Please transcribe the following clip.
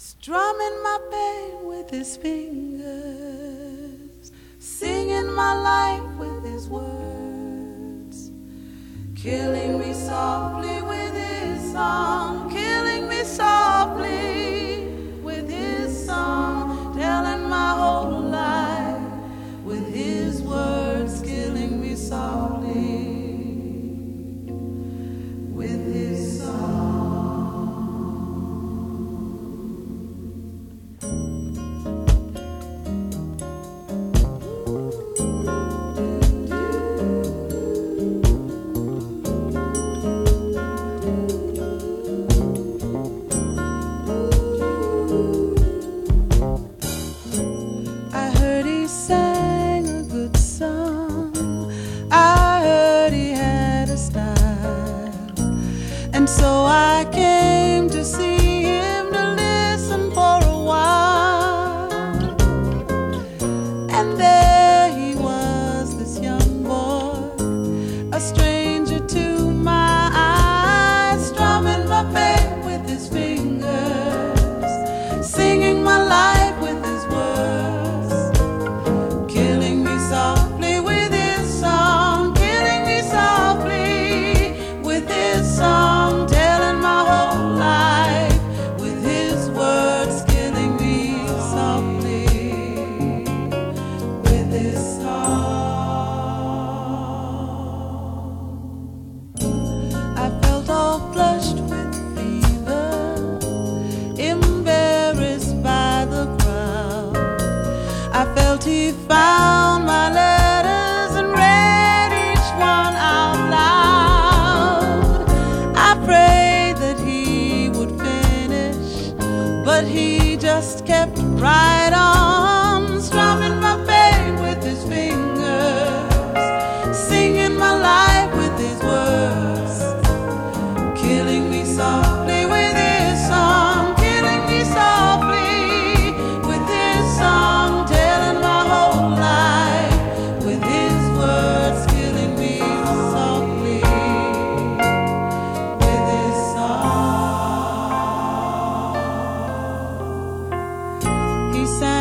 strumming my pain with his fingers, singing my life with his words, killing me softly with his song, killing me softly with his song, telling my whole life with his words, killing me softly with his song. Sang a good song, I heard he had a style, and so I came to see him to listen for a while. And there he was, this young boy, a stranger to my eyes, strumming my pain with his fingers, singing my life with his words, softly with his song, killing me softly with his song, telling my whole life with his words, killing me softly with his song. I felt all flushed with fever, embarrassed by the crowd. I felt he found my letters and read each one out loud. I prayed that he would finish, but he just kept right on, strumming my pain with his fingers, singing my life with his words, killing me softly with his song, killing me softly with his song, telling my whole life with his words, killing me softly with his song. He sang